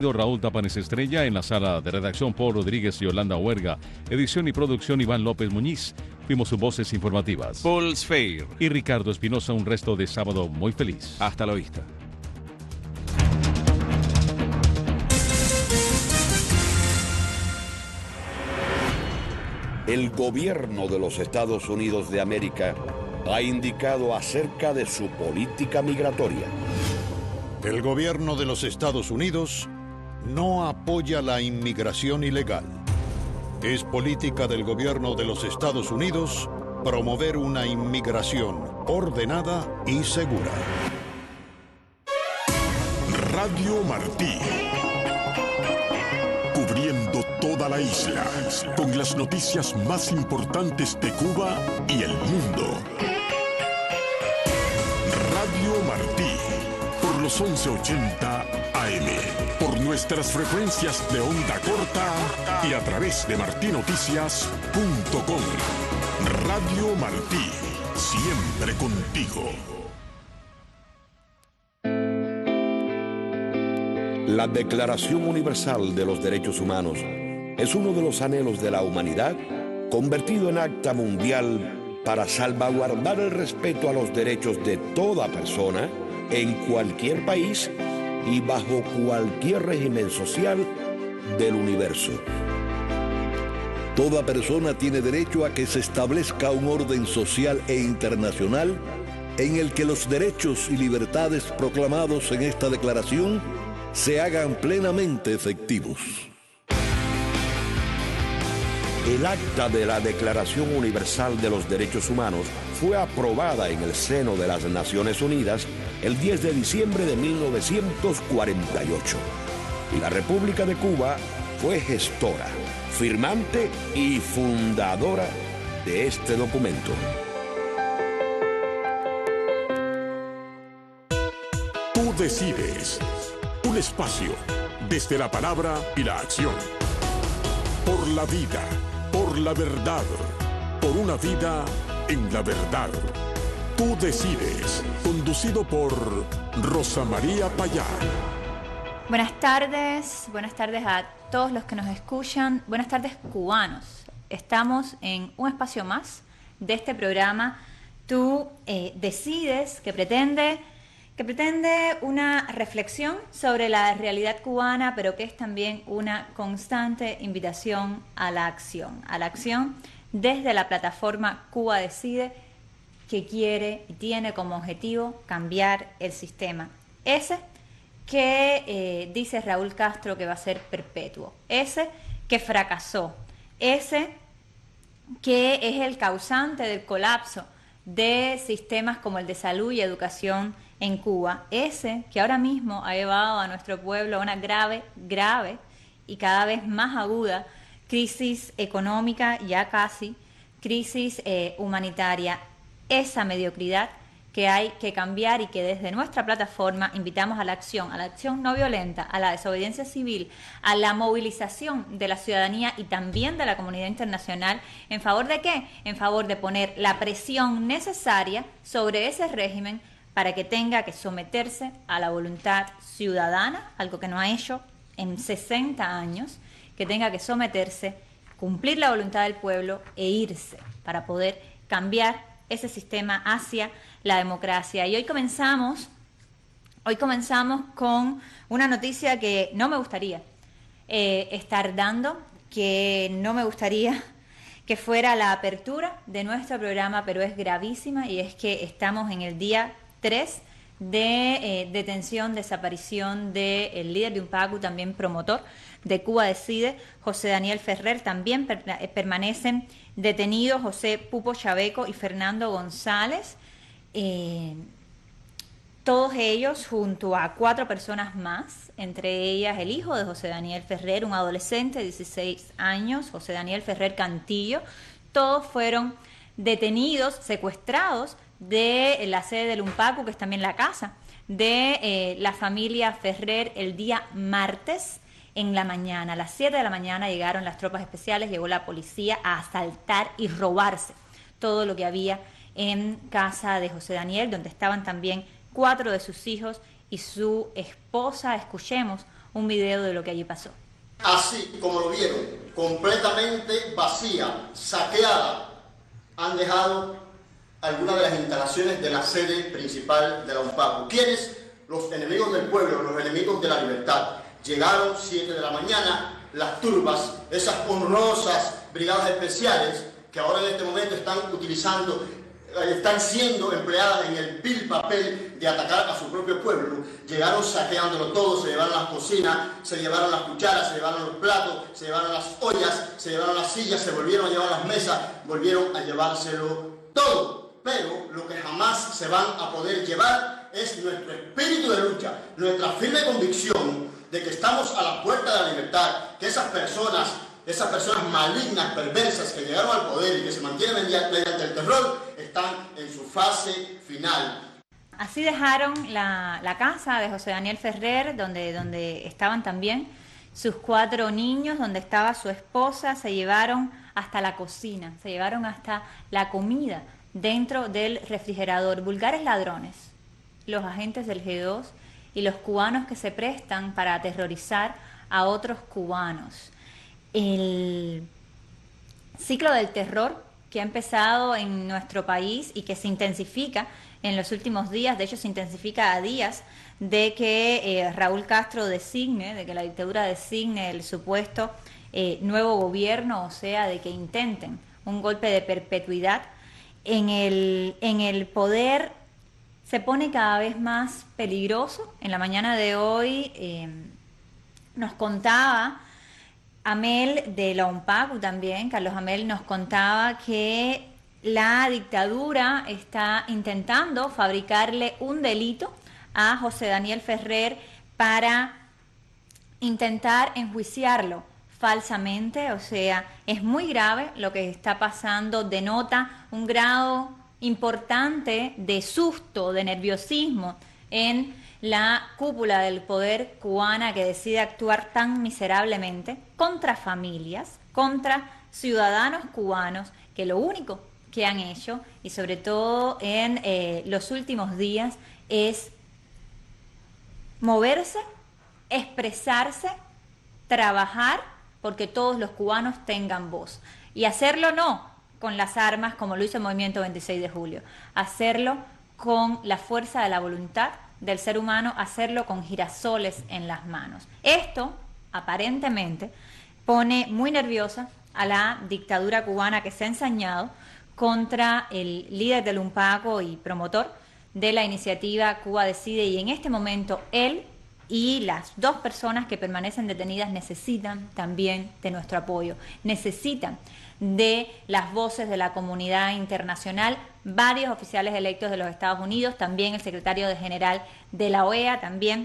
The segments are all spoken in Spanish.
Raúl Tapanes Estrella, en la sala de redacción Paul Rodríguez y Yolanda Huerga, edición y producción Iván López Muñiz. Fuimos sus voces informativas. Paul Sfeir y Ricardo Espinosa, un resto de sábado muy feliz. Hasta la vista. El gobierno de los Estados Unidos de América ha indicado acerca de su política migratoria. El gobierno de los Estados Unidos no apoya la inmigración ilegal. Es política del gobierno de los Estados Unidos promover una inmigración ordenada y segura. Radio Martí. Cubriendo toda la isla, con las noticias más importantes de Cuba y el mundo. Radio Martí, por los 1180 AM, por nuestras frecuencias de onda corta y a través de martinoticias.com. Radio Martí, siempre contigo. La Declaración Universal de los Derechos Humanos es uno de los anhelos de la humanidad convertido en acta mundial para salvaguardar el respeto a los derechos de toda persona en cualquier país y bajo cualquier régimen social del universo. Toda persona tiene derecho a que se establezca un orden social e internacional en el que los derechos y libertades proclamados en esta declaración se hagan plenamente efectivos. El acta de la Declaración Universal de los Derechos Humanos fue aprobada en el seno de las Naciones Unidas el 10 de diciembre de 1948. Y la República de Cuba fue gestora, firmante y fundadora de este documento. Tú decides. Un espacio desde la palabra y la acción. Por la vida, por la verdad, por una vida en la verdad. Tú decides. Conducido por Rosa María Payá. Buenas tardes a todos los que nos escuchan. Buenas tardes, cubanos. Estamos en un espacio más de este programa. Tú decides, que pretende una reflexión sobre la realidad cubana, pero que es también una constante invitación a la acción desde la plataforma Cuba Decide, que quiere y tiene como objetivo cambiar el sistema. Ese que dice Raúl Castro que va a ser perpetuo, ese que fracasó, ese que es el causante del colapso de sistemas como el de salud y educación en Cuba, ese que ahora mismo ha llevado a nuestro pueblo a una grave y cada vez más aguda crisis económica, ya casi crisis humanitaria, esa mediocridad que hay que cambiar y que desde nuestra plataforma invitamos a la acción no violenta, a la desobediencia civil, a la movilización de la ciudadanía y también de la comunidad internacional. ¿En favor de qué? En favor de poner la presión necesaria sobre ese régimen para que tenga que someterse a la voluntad ciudadana, algo que no ha hecho en 60 años, que tenga que someterse, cumplir la voluntad del pueblo e irse para poder cambiar ese sistema hacia la democracia. Y hoy comenzamos con una noticia que no me gustaría estar dando, que no me gustaría que fuera la apertura de nuestro programa, pero es gravísima, y es que estamos en el día 3 de detención, desaparición del líder de UNPACU, también promotor de Cuba Decide, José Daniel Ferrer. También permanecen detenidos José Pupo Chaveco y Fernando González, todos ellos junto a 4 personas más, entre ellas el hijo de José Daniel Ferrer, un adolescente de 16 años, José Daniel Ferrer Cantillo. Todos fueron detenidos, secuestrados de la sede del UNPACU, que es también la casa de la familia Ferrer, el día martes en la mañana. A las 7 de la mañana llegaron las tropas especiales, llegó la policía a asaltar y robarse todo lo que había en casa de José Daniel, donde estaban también 4 de sus hijos y su esposa. Escuchemos un video de lo que allí pasó. Así como lo vieron, completamente vacía, saqueada, han dejado algunas de las instalaciones de la sede principal de la UNPACU. ¿Quiénes? Los enemigos del pueblo, los enemigos de la libertad. Llegaron 7 de la mañana, las turbas, esas honrosas brigadas especiales que ahora en este momento están siendo empleadas en el vil papel de atacar a su propio pueblo. Llegaron saqueándolo todo, se llevaron las cocinas, se llevaron las cucharas, se llevaron los platos, se llevaron las ollas, se llevaron las sillas, se volvieron a llevar las mesas, volvieron a llevárselo todo. Pero lo que jamás se van a poder llevar es nuestro espíritu de lucha, nuestra firme convicción de que estamos a la puerta de la libertad, que esas personas malignas, perversas que llegaron al poder y que se mantienen mediante el terror, están en su fase final. Así dejaron la casa de José Daniel Ferrer, donde estaban también sus 4 niños, donde estaba su esposa. Se llevaron hasta la cocina, se llevaron hasta la comida dentro del refrigerador. Vulgares ladrones, los agentes del G2 y los cubanos que se prestan para aterrorizar a otros cubanos. El ciclo del terror que ha empezado en nuestro país y que se intensifica en los últimos días, de hecho se intensifica a días de que Raúl Castro designe, de que la dictadura designe el supuesto nuevo gobierno, o sea, de que intenten un golpe de perpetuidad en el poder, se pone cada vez más peligroso. En la mañana de hoy nos contaba Amel de la UNPACU también, Carlos Amel nos contaba que la dictadura está intentando fabricarle un delito a José Daniel Ferrer para intentar enjuiciarlo falsamente. O sea, es muy grave lo que está pasando, denota un grado importante de susto, de nerviosismo en la cúpula del poder cubana, que decide actuar tan miserablemente contra familias, contra ciudadanos cubanos, que lo único que han hecho, y sobre todo en los últimos días, es moverse, expresarse, trabajar porque todos los cubanos tengan voz. Y hacerlo no con las armas como lo hizo el Movimiento 26 de Julio, hacerlo con la fuerza de la voluntad del ser humano, hacerlo con girasoles en las manos. Esto, aparentemente, pone muy nerviosa a la dictadura cubana, que se ha ensañado contra el líder del UNPACU y promotor de la iniciativa Cuba Decide, y en este momento él y las 2 personas que permanecen detenidas necesitan también de nuestro apoyo, necesitan de las voces de la comunidad internacional, varios oficiales electos de los Estados Unidos, también el secretario general de la OEA, también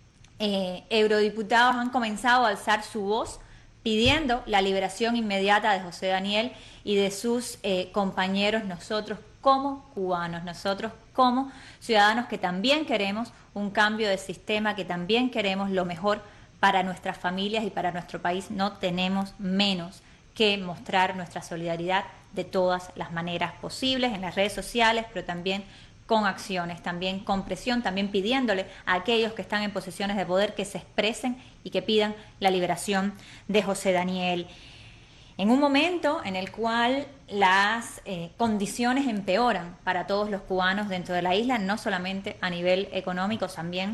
eurodiputados han comenzado a alzar su voz pidiendo la liberación inmediata de José Daniel y de sus compañeros. Nosotros como cubanos, nosotros como ciudadanos que también queremos un cambio de sistema, que también queremos lo mejor para nuestras familias y para nuestro país, no tenemos menos que mostrar nuestra solidaridad de todas las maneras posibles, en las redes sociales, pero también con acciones, también con presión, también pidiéndole a aquellos que están en posiciones de poder que se expresen y que pidan la liberación de José Daniel. En un momento en el cual las condiciones empeoran para todos los cubanos dentro de la isla, no solamente a nivel económico, también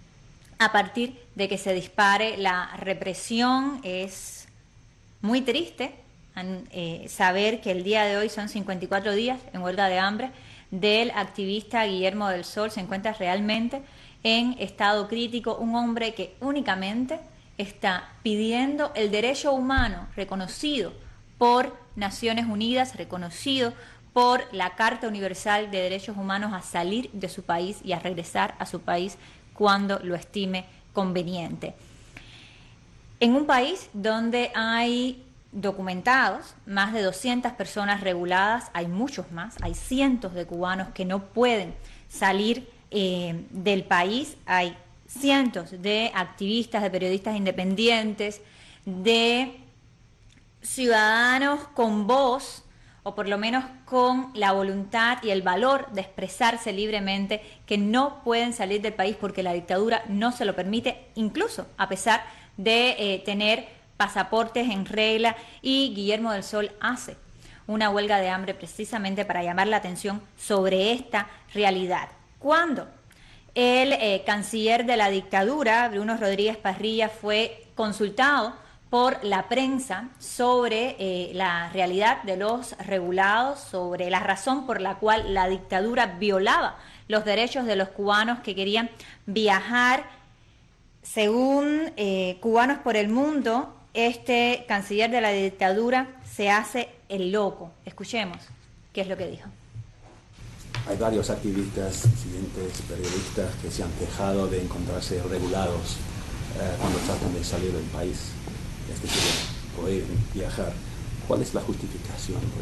a partir de que se dispare la represión. Es muy triste saber que el día de hoy son 54 días en huelga de hambre del activista Guillermo del Sol. Se encuentra realmente en estado crítico, un hombre que únicamente está pidiendo el derecho humano reconocido por Naciones Unidas, reconocido por la Carta Universal de Derechos Humanos, a salir de su país y a regresar a su país cuando lo estime conveniente. En un país donde hay documentados más de 200 personas reguladas, hay muchos más, hay cientos de cubanos que no pueden salir del país, hay cientos de activistas, de periodistas independientes, de ciudadanos con voz o por lo menos con la voluntad y el valor de expresarse libremente, que no pueden salir del país porque la dictadura no se lo permite, incluso a pesar de tener pasaportes en regla. Y Guillermo del Sol hace una huelga de hambre precisamente para llamar la atención sobre esta realidad. Cuando el canciller de la dictadura, Bruno Rodríguez Parrilla, fue consultado por la prensa sobre la realidad de los regulados, sobre la razón por la cual la dictadura violaba los derechos de los cubanos que querían viajar. Según Cubanos por el Mundo, este canciller de la dictadura se hace el loco. Escuchemos qué es lo que dijo. Hay varios activistas, disidentes, periodistas que se han quejado de encontrarse regulados cuando tratan de salir del país, es decir, poder viajar. ¿Cuál es la justificación por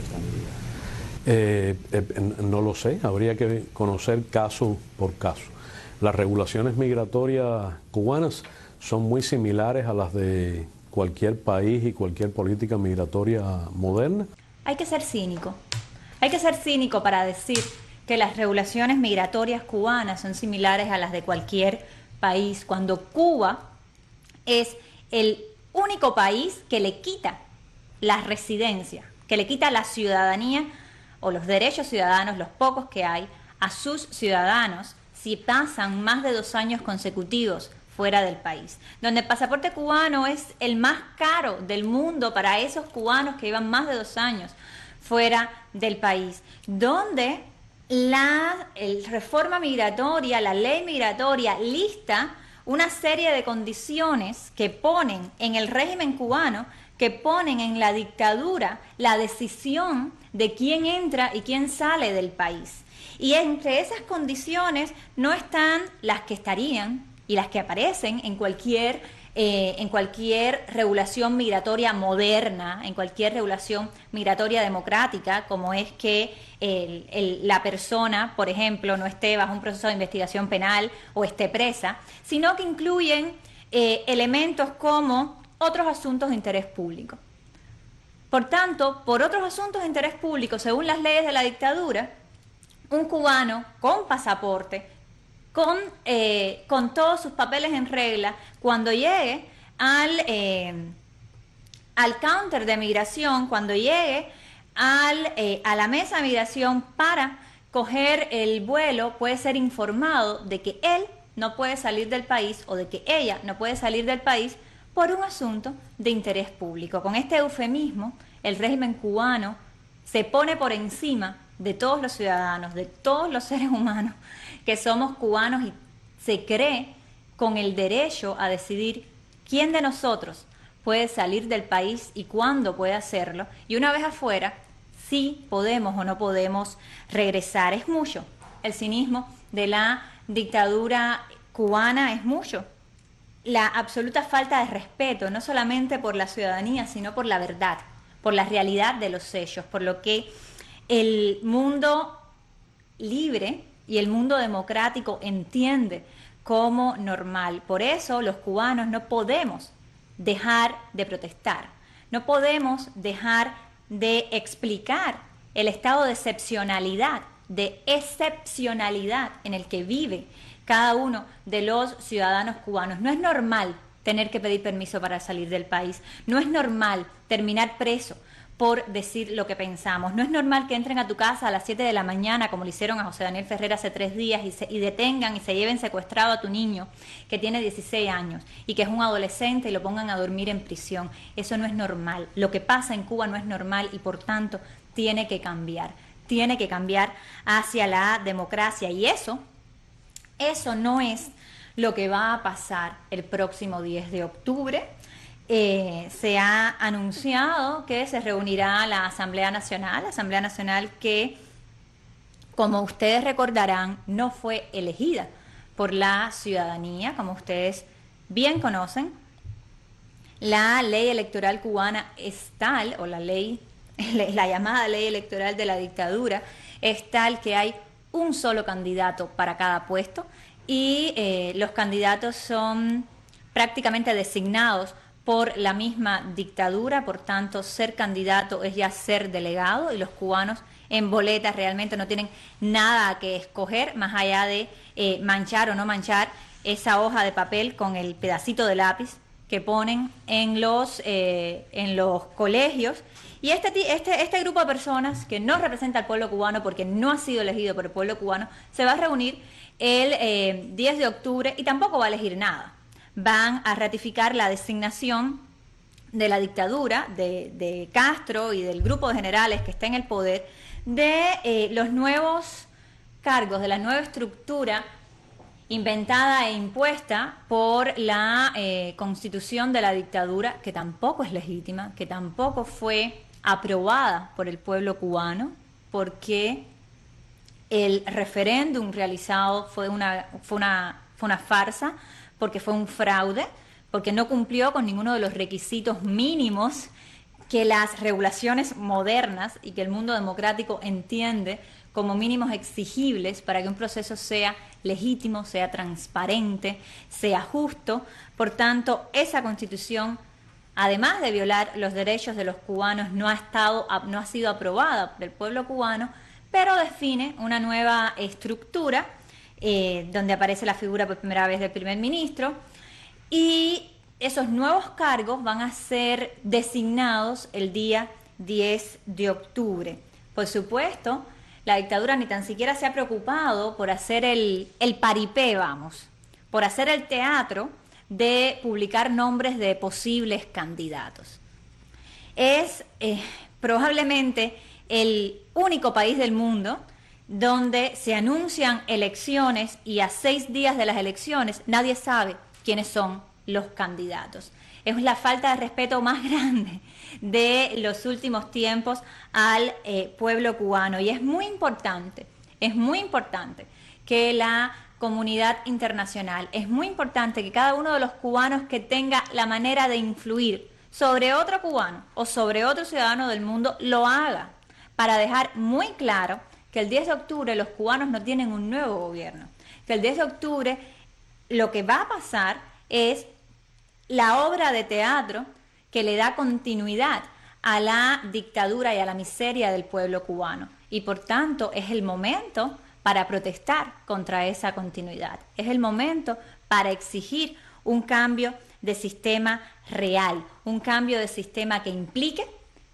esta medida? No lo sé, habría que conocer caso por caso. Las regulaciones migratorias cubanas son muy similares a las de cualquier país y cualquier política migratoria moderna. Hay que ser cínico. Hay que ser cínico para decir que las regulaciones migratorias cubanas son similares a las de cualquier país, cuando Cuba es el único país que le quita la residencia, que le quita la ciudadanía o los derechos ciudadanos, los pocos que hay, a sus ciudadanos si pasan más de 2 años consecutivos fuera del país, donde el pasaporte cubano es el más caro del mundo para esos cubanos que llevan más de 2 años fuera del país, donde la reforma migratoria, la ley migratoria lista una serie de condiciones que ponen en el régimen cubano, que ponen en la dictadura la decisión de quién entra y quién sale del país. Y entre esas condiciones no están las que estarían y las que aparecen en cualquier regulación migratoria moderna, en cualquier regulación migratoria democrática, como es que la persona, por ejemplo, no esté bajo un proceso de investigación penal o esté presa, sino que incluyen elementos como otros asuntos de interés público. Por tanto, por otros asuntos de interés público, según las leyes de la dictadura, un cubano con pasaporte, con todos sus papeles en regla, cuando llegue al counter de migración, cuando llegue a la mesa de migración para coger el vuelo, puede ser informado de que él no puede salir del país o de que ella no puede salir del país por un asunto de interés público. Con este eufemismo, el régimen cubano se pone por encima de todos los ciudadanos, de todos los seres humanos que somos cubanos, y se cree con el derecho a decidir quién de nosotros puede salir del país y cuándo puede hacerlo, y una vez afuera, si podemos o no podemos regresar. Es mucho. El cinismo de la dictadura cubana es mucho. La absoluta falta de respeto, no solamente por la ciudadanía, sino por la verdad, por la realidad de los hechos, por lo que el mundo libre y el mundo democrático entiende como normal. Por eso los cubanos no podemos dejar de protestar, no podemos dejar de explicar el estado de excepcionalidad en el que vive cada uno de los ciudadanos cubanos. No es normal tener que pedir permiso para salir del país, no es normal terminar preso por decir lo que pensamos. No es normal que entren a tu casa a las 7 de la mañana, como le hicieron a José Daniel Ferrer hace 3 días, y detengan y se lleven secuestrado a tu niño que tiene 16 años y que es un adolescente y lo pongan a dormir en prisión. Eso no es normal. Lo que pasa en Cuba no es normal y por tanto tiene que cambiar. Tiene que cambiar hacia la democracia, y eso no es lo que va a pasar el próximo 10 de octubre. Se ha anunciado que se reunirá la Asamblea Nacional que, como ustedes recordarán, no fue elegida por la ciudadanía, como ustedes bien conocen. La ley electoral cubana es tal, o la llamada ley electoral de la dictadura, es tal que hay un solo candidato para cada puesto, y los candidatos son prácticamente designados por la misma dictadura, por tanto ser candidato es ya ser delegado y los cubanos en boletas realmente no tienen nada que escoger más allá de manchar o no manchar esa hoja de papel con el pedacito de lápiz que ponen en los colegios. Y este grupo de personas que no representa al pueblo cubano porque no ha sido elegido por el pueblo cubano, se va a reunir el 10 de octubre y tampoco va a elegir nada. Van a ratificar la designación de la dictadura, de Castro y del grupo de generales que está en el poder, de los nuevos cargos, de la nueva estructura inventada e impuesta por la constitución de la dictadura, que tampoco es legítima, que tampoco fue aprobada por el pueblo cubano, porque el referéndum realizado fue una farsa, porque fue un fraude, porque no cumplió con ninguno de los requisitos mínimos que las regulaciones modernas y que el mundo democrático entiende como mínimos exigibles para que un proceso sea legítimo, sea transparente, sea justo. Por tanto, esa Constitución, además de violar los derechos de los cubanos, no ha sido aprobada por el pueblo cubano, pero define una nueva estructura donde aparece la figura por primera vez del primer ministro, y esos nuevos cargos van a ser designados el día 10 de octubre. Por supuesto, la dictadura ni tan siquiera se ha preocupado por hacer el paripé, por hacer el teatro de publicar nombres de posibles candidatos. Es probablemente el único país del mundo donde se anuncian elecciones y a 6 días de las elecciones nadie sabe quiénes son los candidatos. Es la falta de respeto más grande de los últimos tiempos al pueblo cubano, y es muy importante que la comunidad internacional, es muy importante que cada uno de los cubanos que tenga la manera de influir sobre otro cubano o sobre otro ciudadano del mundo lo haga, para dejar muy claro que el 10 de octubre los cubanos no tienen un nuevo gobierno, que el 10 de octubre lo que va a pasar es la obra de teatro que le da continuidad a la dictadura y a la miseria del pueblo cubano. Y por tanto es el momento para protestar contra esa continuidad. Es el momento para exigir un cambio de sistema real, un cambio de sistema que implique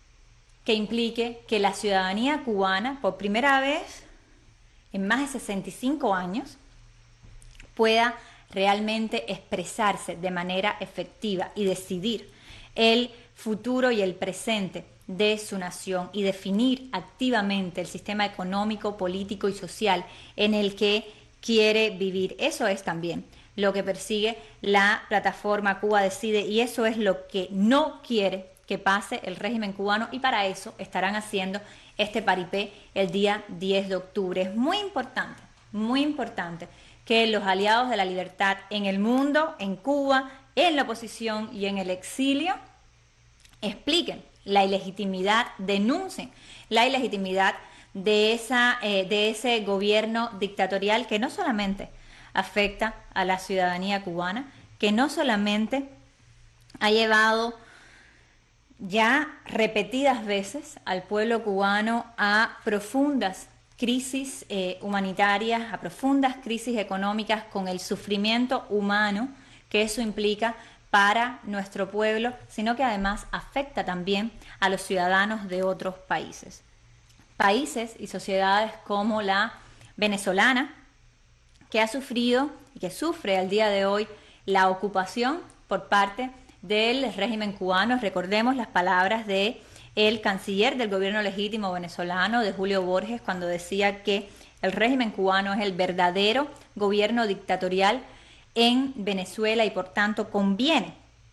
que la ciudadanía cubana, por primera vez en más de 65 años, pueda realmente expresarse de manera efectiva y decidir el futuro y el presente de su nación y definir activamente el sistema económico, político y social en el que quiere vivir. Eso es también lo que persigue la plataforma Cuba Decide, y eso es lo que no quiere que pase el régimen cubano, y para eso estarán haciendo este paripé el día 10 de octubre. Es muy importante que los aliados de la libertad en el mundo, en Cuba, en la oposición y en el exilio, expliquen la ilegitimidad, denuncien la ilegitimidad de ese gobierno dictatorial que no solamente afecta a la ciudadanía cubana, que no solamente ha llevado ya repetidas veces al pueblo cubano a profundas crisis humanitarias, a profundas crisis económicas, con el sufrimiento humano que eso implica para nuestro pueblo, sino que además afecta también a los ciudadanos de otros países. Países y sociedades como la venezolana, que ha sufrido y que sufre al día de hoy la ocupación por parte del régimen cubano. Recordemos las palabras de el canciller del gobierno legítimo venezolano, de Julio Borges, cuando decía que el régimen cubano es el verdadero gobierno dictatorial en Venezuela, y por tanto conviene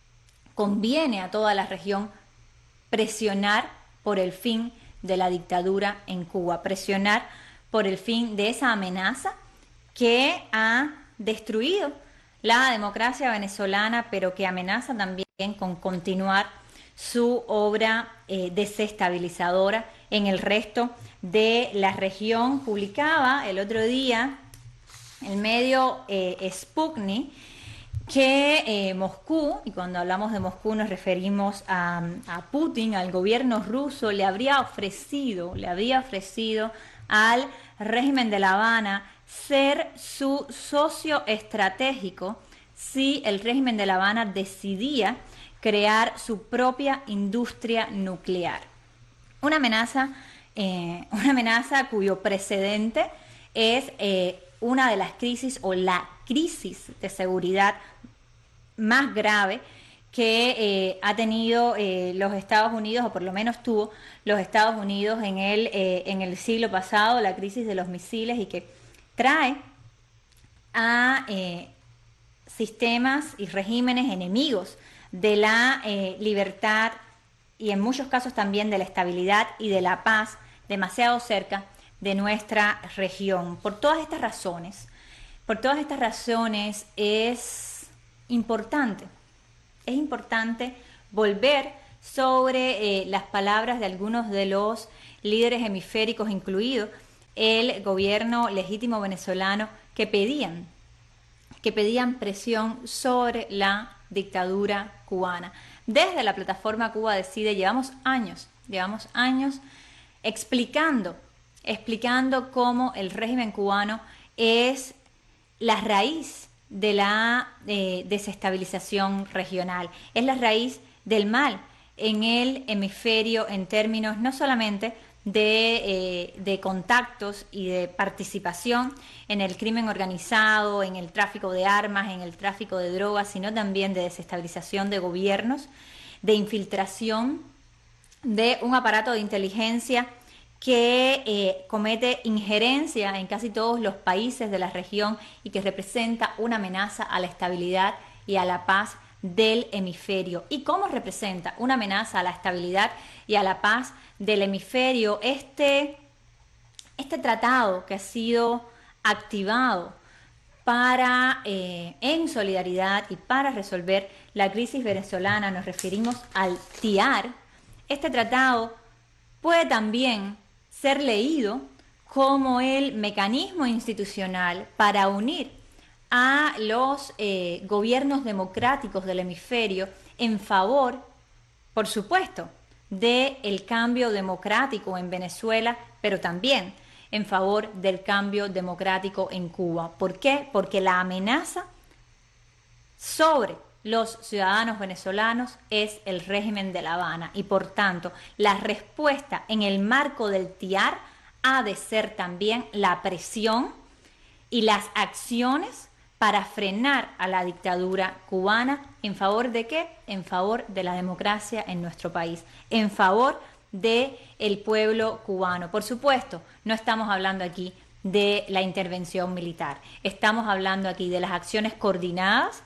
a toda la región presionar por el fin de la dictadura en Cuba, presionar por el fin de esa amenaza que ha destruido la democracia venezolana, pero que amenaza también con continuar su obra desestabilizadora en el resto de la región. Publicaba el otro día el medio Sputnik que Moscú, y cuando hablamos de Moscú nos referimos a Putin, al gobierno ruso, le habría ofrecido al régimen de La Habana ser su socio estratégico si el régimen de La Habana decidía crear su propia industria nuclear. Una amenaza cuyo precedente es una de las crisis o la crisis de seguridad más grave que ha tenido los Estados Unidos, o por lo menos tuvo los Estados Unidos en el siglo pasado, la crisis de los misiles, y que trae a sistemas y regímenes enemigos de la libertad y en muchos casos también de la estabilidad y de la paz demasiado cerca de nuestra región. Por todas estas razones es importante volver sobre las palabras de algunos de los líderes hemisféricos, incluido el gobierno legítimo venezolano, que pedían presión sobre la dictadura cubana. Desde la plataforma Cuba Decide llevamos años explicando cómo el régimen cubano es la raíz de la desestabilización regional, es la raíz del mal en el hemisferio en términos no solamente de contactos y de participación en el crimen organizado, en el tráfico de armas, en el tráfico de drogas, sino también de desestabilización de gobiernos, de infiltración de un aparato de inteligencia que comete injerencia en casi todos los países de la región y que representa una amenaza a la estabilidad y a la paz del hemisferio. ¿Y cómo representa una amenaza a la estabilidad y a la paz del hemisferio este tratado que ha sido activado para en solidaridad y para resolver la crisis venezolana? Nos referimos al TIAR. Este tratado puede también ser leído como el mecanismo institucional para unir a los gobiernos democráticos del hemisferio en favor, por supuesto, del cambio democrático en Venezuela, pero también en favor del cambio democrático en Cuba. ¿Por qué? Porque la amenaza sobre los ciudadanos venezolanos es el régimen de La Habana y por tanto la respuesta en el marco del TIAR ha de ser también la presión y las acciones para frenar a la dictadura cubana. ¿En favor de qué? En favor de la democracia en nuestro país, en favor del pueblo cubano. Por supuesto, no estamos hablando aquí de la intervención militar, estamos hablando aquí de las acciones coordinadas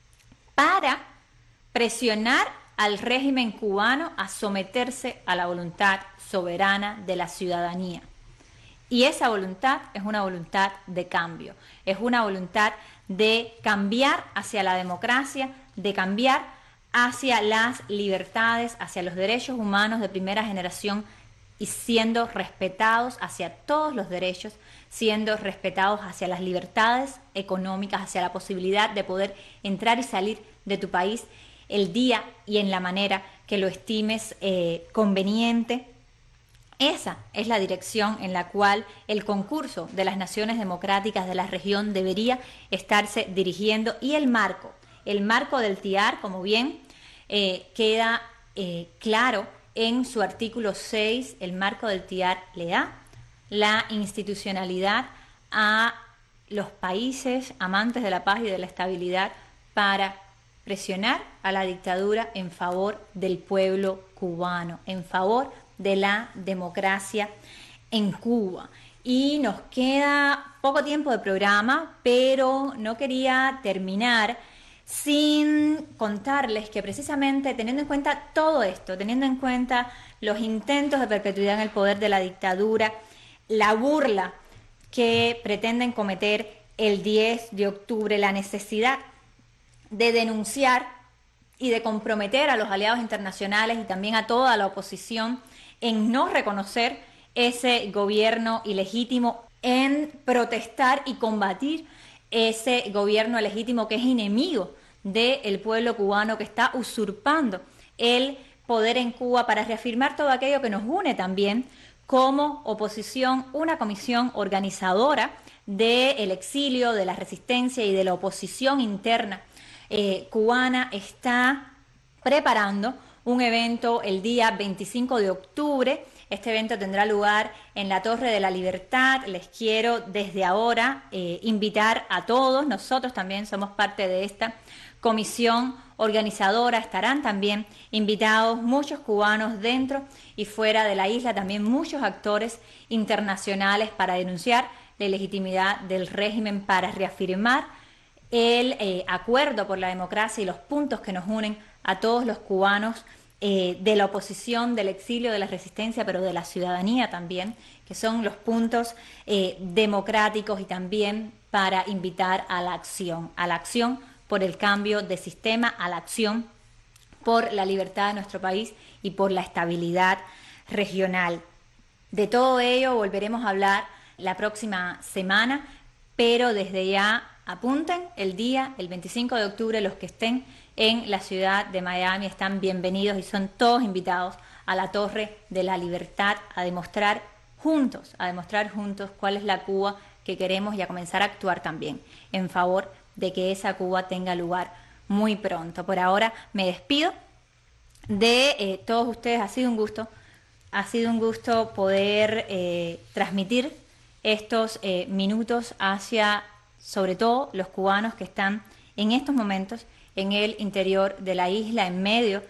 para presionar al régimen cubano a someterse a la voluntad soberana de la ciudadanía. Y esa voluntad es una voluntad de cambio, es una voluntad de cambiar hacia la democracia, de cambiar hacia las libertades, hacia los derechos humanos de primera generación y siendo respetados hacia todos los derechos, siendo respetados hacia las libertades económicas, hacia la posibilidad de poder entrar y salir de tu país el día y en la manera que lo estimes conveniente. Esa es la dirección en la cual el concurso de las naciones democráticas de la región debería estarse dirigiendo, y el marco del TIAR, como bien queda claro en su artículo 6, el marco del TIAR le da la institucionalidad a los países amantes de la paz y de la estabilidad para presionar a la dictadura en favor del pueblo cubano, en favor de la democracia en Cuba. Y nos queda poco tiempo de programa, pero no quería terminar sin contarles que precisamente teniendo en cuenta todo esto, teniendo en cuenta los intentos de perpetuidad en el poder de la dictadura, la burla que pretenden cometer el 10 de octubre, la necesidad de denunciar y de comprometer a los aliados internacionales y también a toda la oposición en no reconocer ese gobierno ilegítimo, en protestar y combatir ese gobierno ilegítimo que es enemigo del pueblo cubano que está usurpando el poder en Cuba para reafirmar todo aquello que nos une también como oposición, una comisión organizadora del exilio, de la resistencia y de la oposición interna cubana está preparando un evento el día 25 de octubre. Este evento tendrá lugar en la Torre de la Libertad. Les quiero desde ahora invitar a todos. Nosotros también somos parte de esta comisión organizadora. Estarán también invitados muchos cubanos dentro y fuera de la isla, también muchos actores internacionales para denunciar la ilegitimidad del régimen, para reafirmar el acuerdo por la democracia y los puntos que nos unen a todos los cubanos de la oposición, del exilio, de la resistencia, pero de la ciudadanía también, que son los puntos democráticos, y también para invitar a la acción por el cambio de sistema, a la acción por la libertad de nuestro país y por la estabilidad regional. De todo ello volveremos a hablar la próxima semana, pero desde ya apunten el día, el 25 de octubre, los que estén en la ciudad de Miami están bienvenidos y son todos invitados a la Torre de la Libertad a demostrar juntos cuál es la Cuba que queremos y a comenzar a actuar también en favor de que esa Cuba tenga lugar muy pronto. Por ahora me despido de todos ustedes. Ha sido un gusto poder transmitir estos minutos hacia, sobre todo, los cubanos que están en estos momentos en el interior de la isla, en medio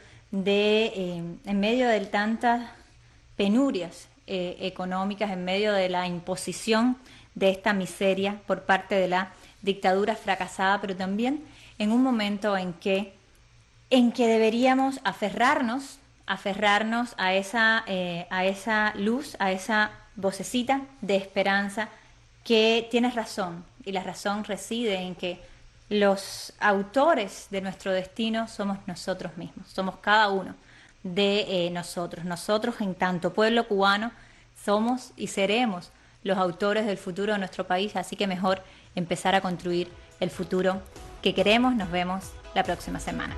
de tantas penurias económicas, en medio de la imposición de esta miseria por parte de la dictadura fracasada, pero también en un momento en que deberíamos aferrarnos a esa luz, a esa vocecita de esperanza, que tienes razón, y la razón reside en que los autores de nuestro destino somos nosotros mismos, somos cada uno de nosotros. Nosotros, en tanto pueblo cubano, somos y seremos los autores del futuro de nuestro país, así que mejor empezar a construir el futuro que queremos. Nos vemos la próxima semana.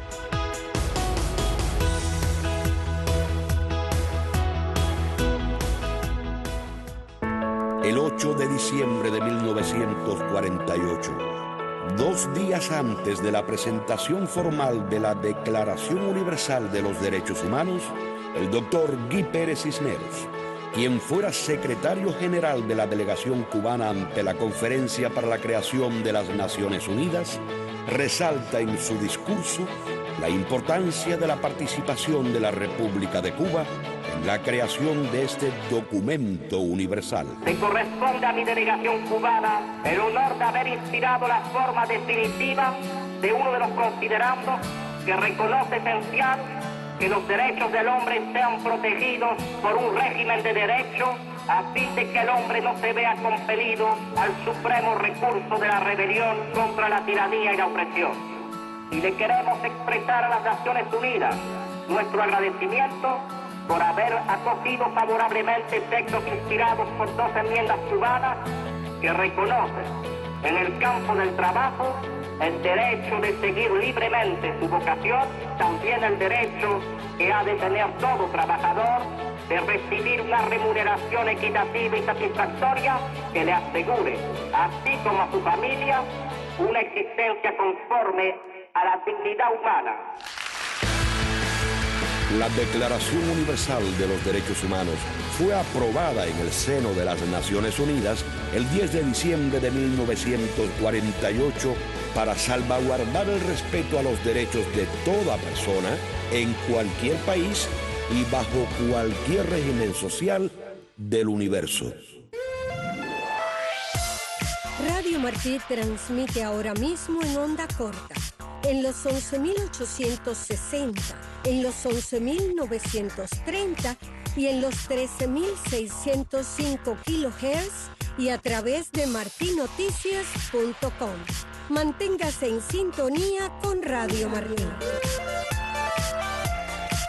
El 8 de diciembre de 1948, 2 días antes de la presentación formal de la Declaración Universal de los Derechos Humanos, el doctor Guy Pérez Cisneros, quien fuera secretario general de la delegación cubana ante la Conferencia para la Creación de las Naciones Unidas, resalta en su discurso la importancia de la participación de la República de Cuba en la creación de este documento universal. Me corresponde a mi delegación cubana el honor de haber inspirado la forma definitiva de uno de los considerandos que reconoce esencial que los derechos del hombre sean protegidos por un régimen de derecho, a fin de que el hombre no se vea compelido al supremo recurso de la rebelión contra la tiranía y la opresión. Y le queremos expresar a las Naciones Unidas nuestro agradecimiento por haber acogido favorablemente textos inspirados por 2 enmiendas cubanas que reconocen en el campo del trabajo el derecho de seguir libremente su vocación, también el derecho que ha de tener todo trabajador de recibir una remuneración equitativa y satisfactoria que le asegure, así como a su familia, una existencia conforme a la dignidad humana. La Declaración Universal de los Derechos Humanos fue aprobada en el seno de las Naciones Unidas el 10 de diciembre de 1948 para salvaguardar el respeto a los derechos de toda persona en cualquier país y bajo cualquier régimen social del universo. Radio Martí transmite ahora mismo en onda corta, en los 11.860, en los 11.930 y en los 13.605 kHz y a través de martinoticias.com. Manténgase en sintonía con Radio Martí.